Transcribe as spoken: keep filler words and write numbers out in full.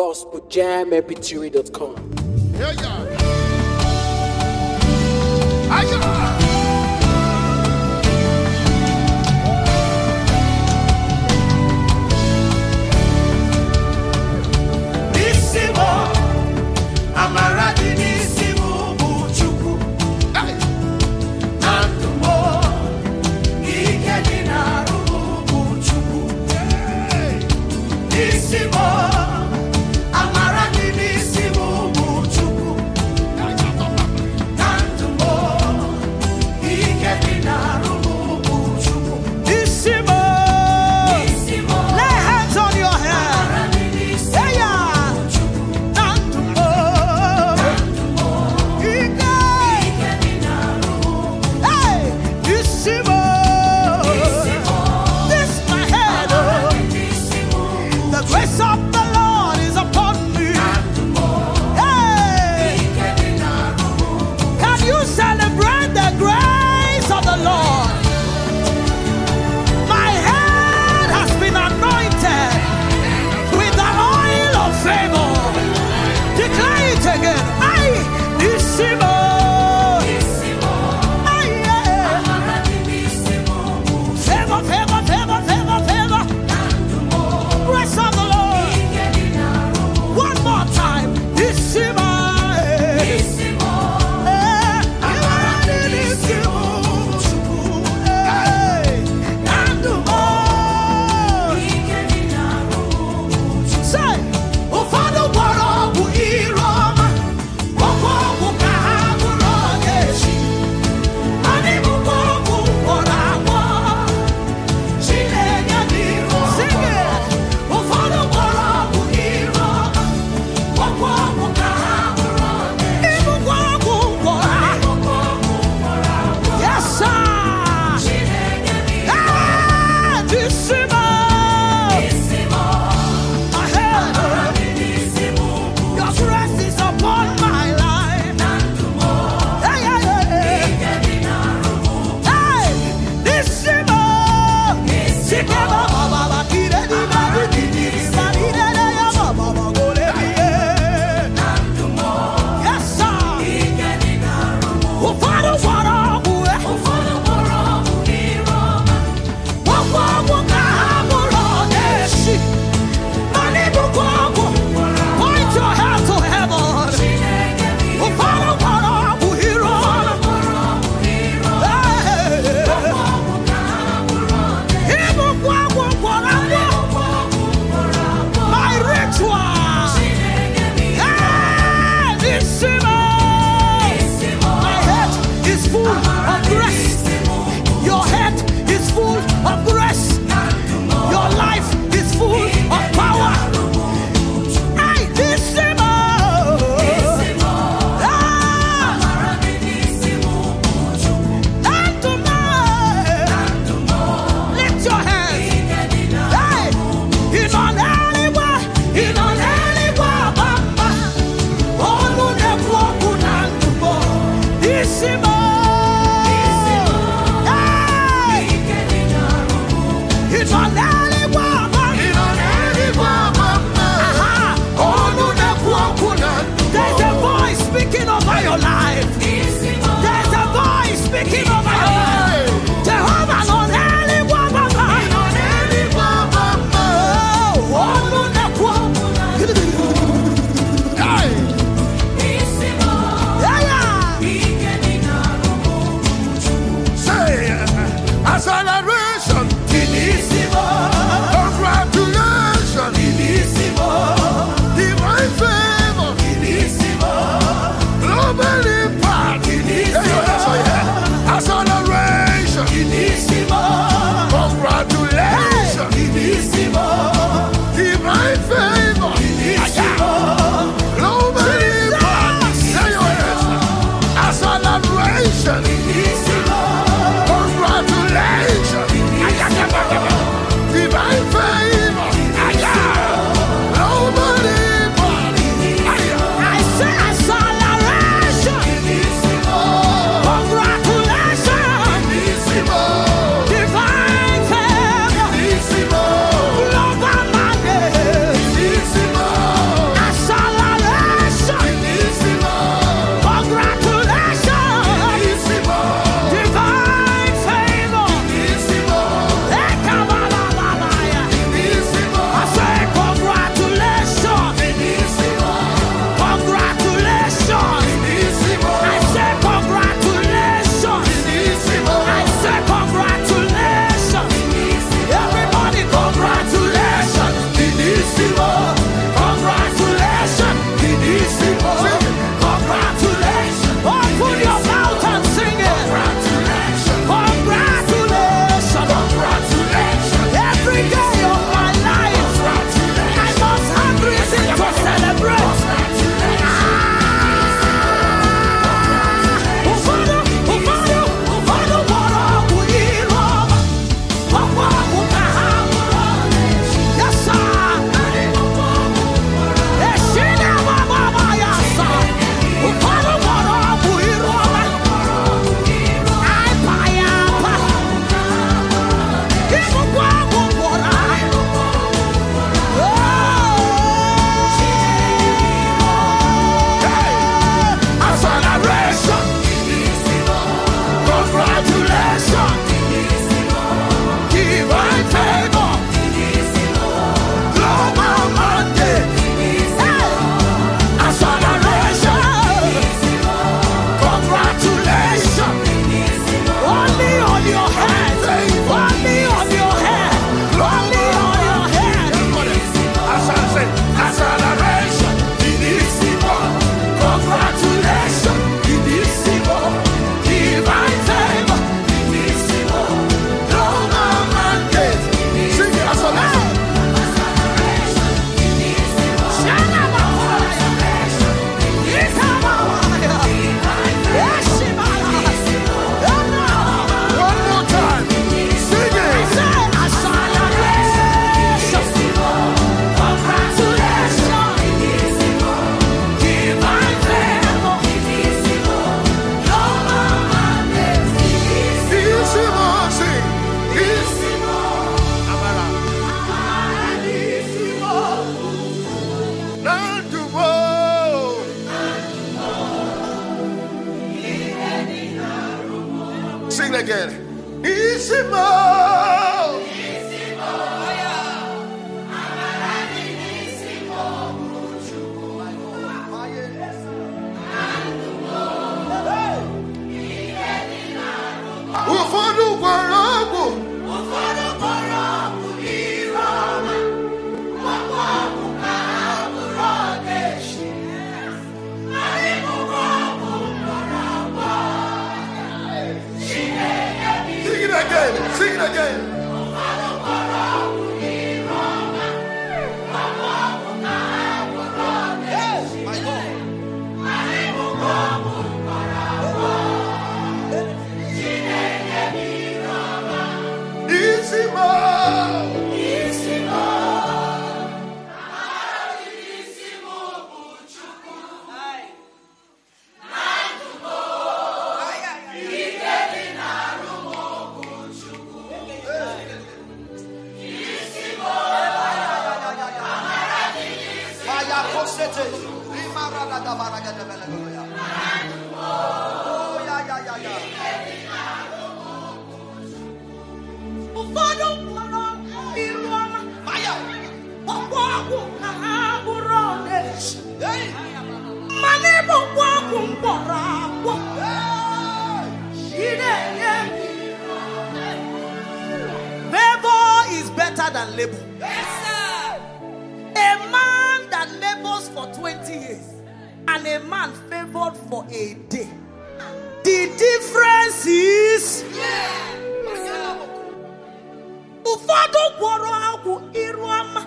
gospel jam m p three dot com. Yeah, yeah. Aye, yeah. Say, oh Father, what are we? Roma, what what what again. Isimo. Ufodu gwaragu. Ufodu gwaragu iroma. Wawabu kaburodeshi. Alimu wabu gwaragu. Sing it again. Sing it again. Ufodu gwaragu iroma. Wawabu kaburodeshi. My God. Alimu wabu gwaragu. Isimo, Isimo, Isimo, Buchuku, Nandumo, Igeli Narumo, Buchuku, Isimo, Maya Cosete, Limara da Baraga de Belagoya, Nandumo, ya ya ya ya. Ụfọdụ mkpọrọ iru ọma ọkpọ ọgwụ ka ha bụrụ ọdachi mana ịbụ ụgwọ ọgwụ mkpọrọ agwọ favor is better than labor. A man that labors for twenty years and a man favored for a day, the difference is ụfọdụ gwọrọ ọgwụ iru ọma